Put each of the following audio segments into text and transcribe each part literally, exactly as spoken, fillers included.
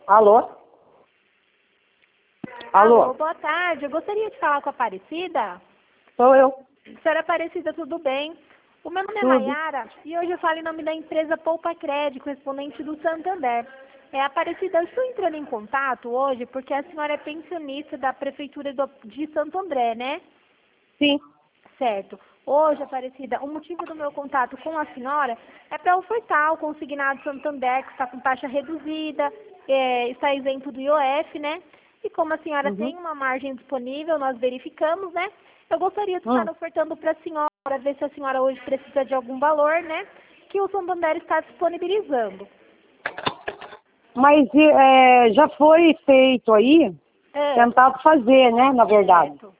Alô? Alô? Alô, boa tarde. Eu gostaria de falar com a Aparecida. Sou eu. Senhora Aparecida, tudo bem? O meu nome é Tudo. Maiara e hoje eu falo em nome da empresa Poupa Crédito, correspondente do Santander. É, Aparecida, eu estou entrando em contato hoje porque a senhora é pensionista da Prefeitura do- de Santo André, né? Sim. Certo. Hoje, Aparecida, o motivo do meu contato com a senhora é para ofertar o consignado Santander, que está com taxa reduzida, é, está isento do I O F, né? E como a senhora Uhum. tem uma margem disponível, nós verificamos, né? Eu gostaria de estar Hum. ofertando para a senhora, ver se a senhora hoje precisa de algum valor, né? Que o Santander está disponibilizando. Mas é, já foi feito aí, É, tentado fazer, né, na verdade. certo.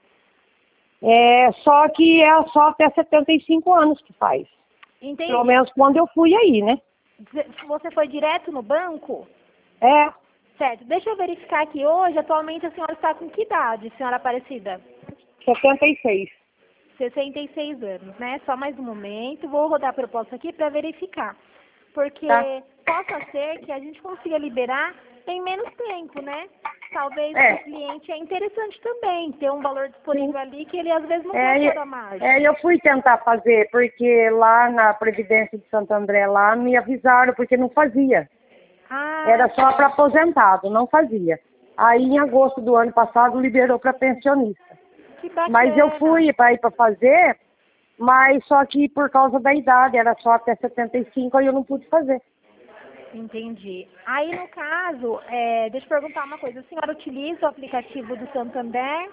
É, só que é só até setenta e cinco anos que faz. Pelo Entendi. menos quando eu fui aí, né? Você foi direto no banco? É, Certo. Deixa eu verificar aqui hoje, atualmente a senhora está com que idade, senhora Aparecida? setenta e seis. sessenta e seis anos, né? Só mais um momento. Vou rodar a proposta aqui para verificar. Porque Tá. possa ser que a gente consiga liberar em menos tempo, né? Talvez É. para o cliente é interessante também ter um valor disponível ali que ele às vezes não É, tem e- toda a margem. é, eu fui tentar fazer, porque lá na Previdência de Santo André, lá me avisaram, porque não fazia. Ah, Era só para aposentado, não fazia. Aí em agosto do ano passado liberou para pensionista. que bacana. Mas eu fui para ir para fazer, mas só que por causa da idade, era só até setenta e cinco, aí eu não pude fazer. Entendi. Aí, no caso, é, deixa eu perguntar uma coisa. A senhora utiliza o aplicativo do Santander?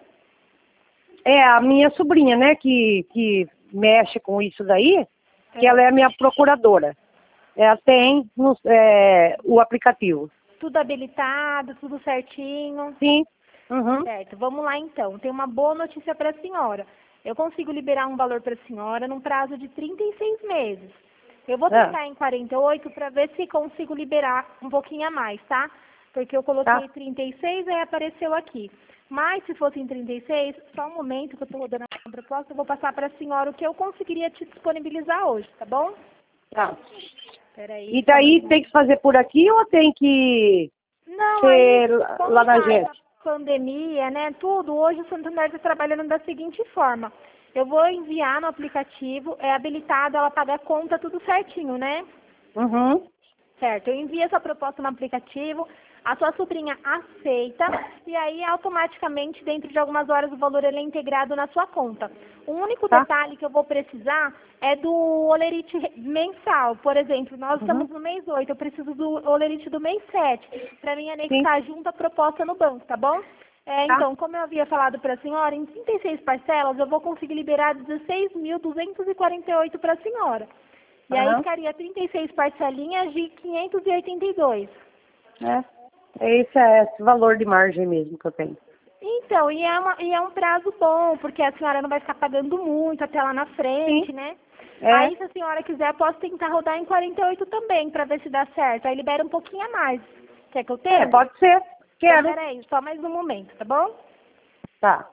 É, a minha sobrinha, né, que, que mexe com isso daí, que É. ela é a minha procuradora. Ela tem no- é, o aplicativo. Tudo habilitado, tudo certinho? Sim. Uhum. Certo, vamos lá então. Tem uma boa notícia para a senhora. Eu consigo liberar um valor para a senhora num prazo de trinta e seis meses. Eu vou É, tentar em quarenta e oito para ver se consigo liberar um pouquinho a mais, tá? Porque eu coloquei tá. trinta e seis e apareceu aqui. Mas se fosse em trinta e seis, só um momento que eu estou rodando a proposta, eu vou passar para a senhora o que eu conseguiria te disponibilizar hoje, tá bom? Tá. Peraí, E só mais daí um tem que fazer por aqui ou tem que Não, aí, ser lá como lá na está essa agência? pandemia, né, tudo, hoje o Santander está trabalhando da seguinte forma. Eu vou enviar no aplicativo, é habilitado, ela paga a conta, tudo certinho, né? Uhum. Certo, eu envio essa proposta no aplicativo, a sua sobrinha aceita e aí automaticamente dentro de algumas horas o valor ele é integrado na sua conta. O único Tá? detalhe que eu vou precisar é do olerite re- mensal. Por exemplo, nós Uhum. estamos no mês oito, eu preciso do olerite do mês sete para mim Sim. anexar junto a proposta no banco, tá bom? É, Tá. então, como eu havia falado para a senhora, em trinta e seis parcelas eu vou conseguir liberar dezesseis mil duzentos e quarenta e oito para a senhora. E aí Aham. ficaria trinta e seis parcelinhas de quinhentos e oitenta e dois. É. Esse é esse valor de margem mesmo que eu tenho. Então, e é, uma, e é um prazo bom, porque a senhora não vai ficar pagando muito até lá na Sim. frente, né? É. Aí, se a senhora quiser, posso tentar rodar em quarenta e oito também, para ver se dá certo. Aí libera um pouquinho a mais. Quer que eu É, tente? pode ser. Então, Quero. peraí, só mais um momento, tá bom? Tá.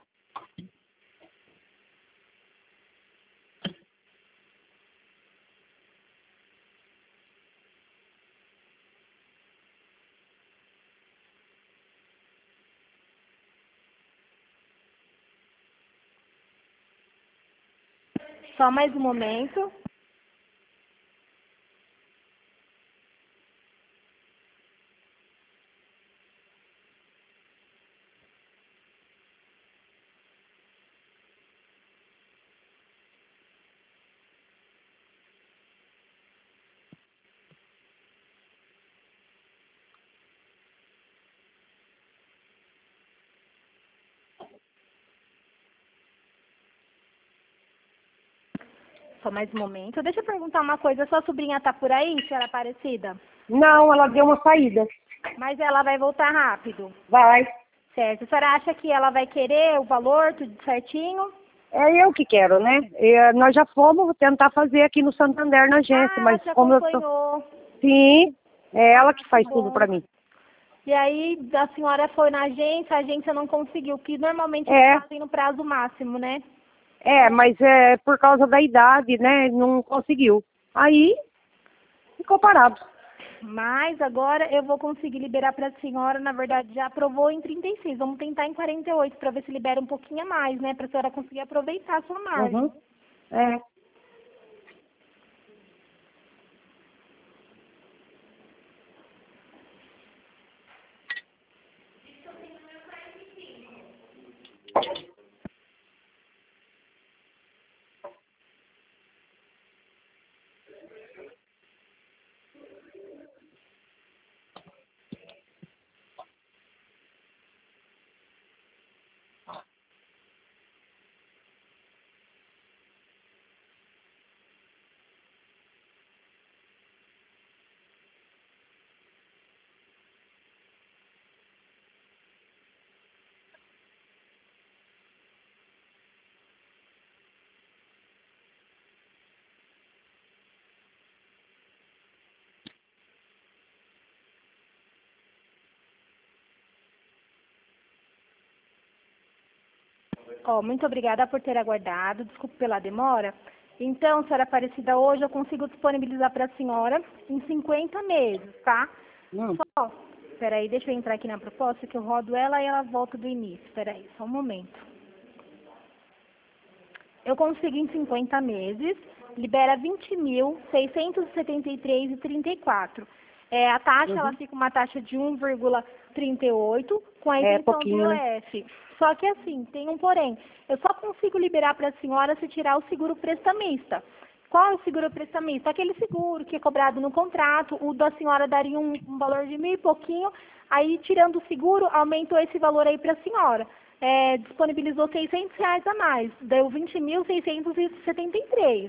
Só mais um momento. Só mais um momento. Deixa eu perguntar uma coisa. Sua sobrinha tá por aí, senhora Aparecida? Não, ela deu uma saída. Mas ela vai voltar rápido. Vai. Certo. A senhora acha que ela vai querer o valor, tudo certinho? É eu que quero, né? É, nós já fomos tentar fazer aqui no Santander na agência, Ah, ela mas te como eu tô. acompanhou. Sim, é Ah, ela que que faz tudo bom. pra mim. E aí a senhora foi na agência, a agência não conseguiu, que normalmente eles É, fazem no prazo máximo, né? é, mas é por causa da idade, né? Não conseguiu. Aí ficou parado. Mas agora eu vou conseguir liberar para a senhora, na verdade já aprovou em trinta e seis, vamos tentar em quarenta e oito para ver se libera um pouquinho a mais, né? Para a senhora conseguir aproveitar a sua margem. Uhum. É. Ó, muito obrigada por ter aguardado, desculpe pela demora. Então, senhora Aparecida, hoje eu consigo disponibilizar para a senhora em cinquenta meses, tá? Hum. Só, peraí, deixa eu entrar aqui na proposta que eu rodo ela e ela volta do início. Peraí, só um momento. Eu consigo em cinquenta meses, libera vinte mil seiscentos e setenta e três reais e trinta e quatro. É, a taxa, Uhum. ela fica uma taxa de um vírgula trinta e oito com a É isenção do pouquinho, né? I O F. Só que assim, tem um porém. Eu só consigo liberar para a senhora se tirar o seguro prestamista. Qual é o seguro prestamista? Aquele seguro que é cobrado no contrato, o da senhora daria um, um valor de mil e pouquinho, aí tirando o seguro, aumentou esse valor aí para a senhora. É, disponibilizou seiscentos reais a mais, deu vinte mil seiscentos e setenta e três.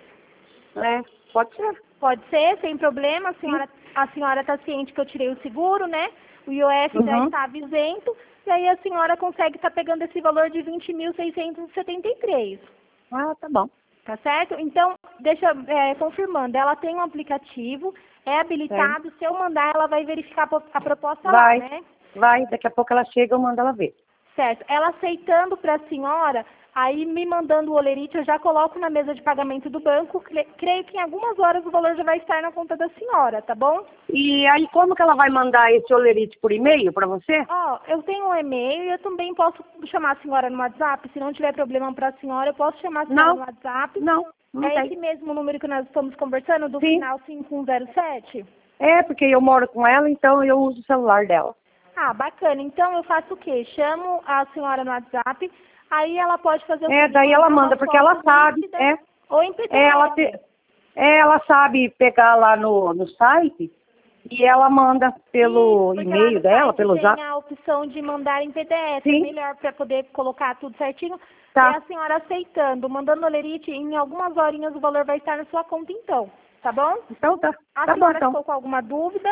É, pode ser. Pode ser, sem problema, a Sim. senhora a senhora está ciente que eu tirei o seguro, né? O I O F já Uhum. estava isento, e aí a senhora consegue estar pegando esse valor de vinte mil seiscentos e setenta e três. Ah, tá bom. Tá certo? Então, deixa é, confirmando, ela tem um aplicativo, é habilitado, se eu mandar, ela vai verificar a po- a proposta Vai, lá, né? vai. Daqui a pouco ela chega, eu mando ela ver. Certo. Ela aceitando para a senhora, aí me mandando o olerite, eu já coloco na mesa de pagamento do banco, cre- creio que em algumas horas o valor já vai estar na conta da senhora, tá bom? E aí, como que ela vai mandar esse olerite por e-mail para você? Ó, eu tenho um e-mail e eu também posso chamar a senhora no WhatsApp, se não tiver problema para a senhora, eu posso chamar a senhora Não, no WhatsApp. não, não É tem. esse mesmo número que nós estamos conversando, do Sim, final cinco um zero sete? é porque eu moro com ela, então eu uso o celular dela. Ah, bacana. Então eu faço o quê? Chamo a senhora no WhatsApp, aí ela pode fazer o É, seguinte, daí ela mandar manda, uma porque ela foto sabe, nítida é, ou em é, ela, P D F. te, é, ela sabe pegar lá no, no site e ela manda Isso, pelo porque lá e-mail no dela, site pelo tem zap. a opção de mandar em P D F, é Sim, melhor para poder colocar tudo certinho. É tá. a senhora aceitando, mandando o olerite, em algumas horinhas o valor vai estar na sua conta então, tá bom? Então tá, A tá bom senhora então. ficou com alguma dúvida?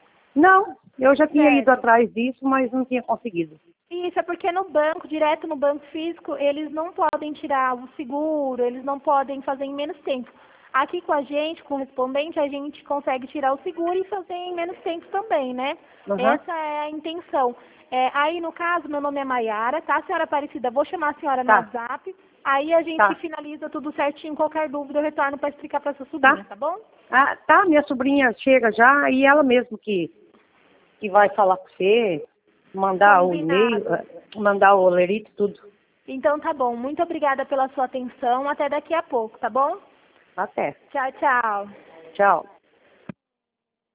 Não, eu já tinha ido Certo. atrás disso, mas não tinha conseguido. Isso é porque no banco, direto no banco físico, eles não podem tirar o seguro, eles não podem fazer em menos tempo. Aqui com a gente, com o correspondente, a gente consegue tirar o seguro e fazer em menos tempo também, né? Uhum. Essa é a intenção. É, aí, no caso, meu nome é Maiara, tá, senhora Aparecida? Vou chamar a senhora no Tá, WhatsApp, aí a gente tá, finaliza tudo certinho, qualquer dúvida eu retorno para explicar para sua sobrinha, tá. tá bom? Ah, tá, minha sobrinha chega já e ela mesmo que, que vai falar com você, mandar o e-mail, Combinado. eh, mandar o olerite, tudo. Então tá bom, muito obrigada pela sua atenção, até daqui a pouco, tá bom? Até. Tchau, tchau. Tchau.